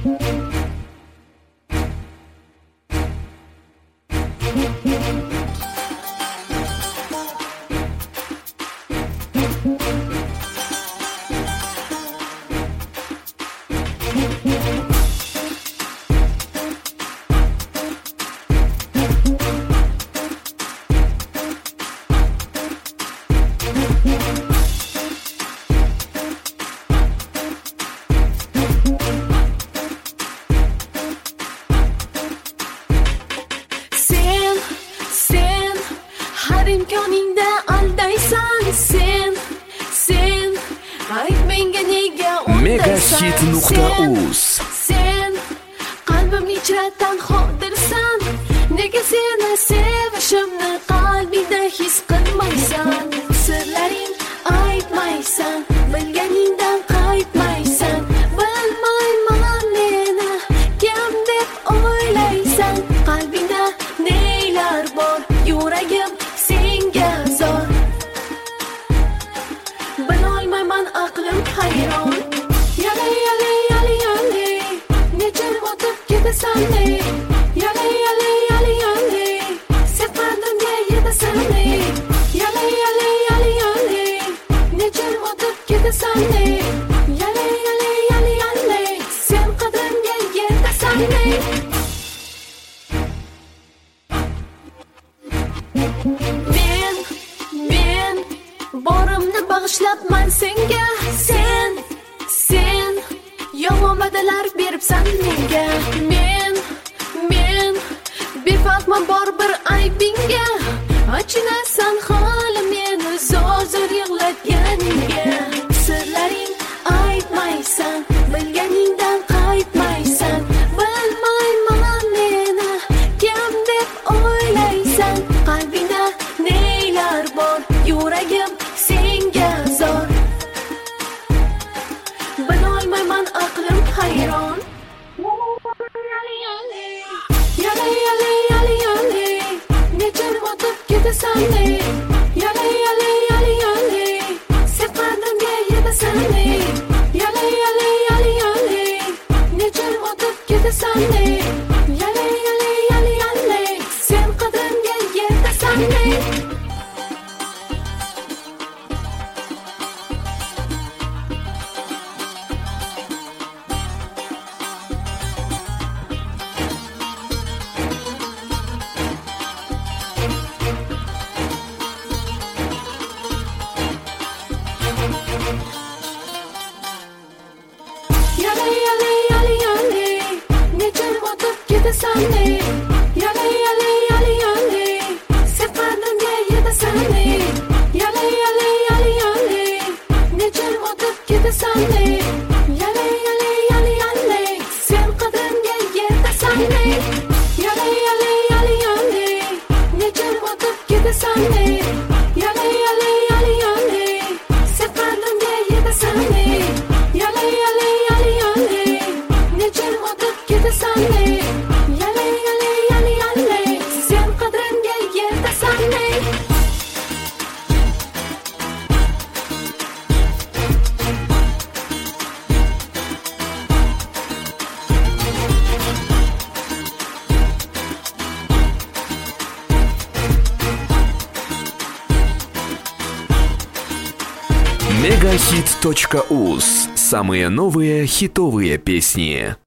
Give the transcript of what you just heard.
Har imkoningda aldaysan sen ayt menga nega undaysan Megahit.uz sen qalbimni ichra tanhodirsan nega seni sevishimni qalbingda his qilmaysan sirlaring aytmaysan bilganingdan qaytmaysan bilmayman meni kim deb o'ylaysan qalbingda nelar bor yuragim senga zor bilolmayman aqlim hayron yala yala yala yala nechun o'tib ketasan yala yala yala yala sen qalbimga yetasan yala yala yala yala nechun o'tib ketasan yala yala yala yala sen qadrimga yetasan Men borimni bag'ishlabman senga sen yomon va'dalar beribsan menga men befarqman bor bir aybingga achinasan holim meni zo'r yig'latganingga sirlaring aytmaysan bilganingdan qaytmaysan bilmayman meni kim deb o'ylaysan qalbingda nelar bor yuragim senga zor bilolmayman aqlim hayron yala yala yala yala nechun o'tib ketasan yala yala yala yala sen qadrimga yetasan yala yala yala yala nechun o'tib ketasan yala yala yala yala sen qadrimga yetasan yala yala yala yala nechun o'tib ketasan yala yala yala yala sen qadrimga yetasan yala yala yala yala nechun o'tib ketasan yala yala yala yala sen qadrimga yetasan yala yala yala yala nechun o'tib ketasan yala yala yala yala sen qadrimga yetasan yala yala yala yala nechun o'tib ketasan yala yala yala yala sen qadrimga yetasan Megahit.uz. Самые новые хитовые песни.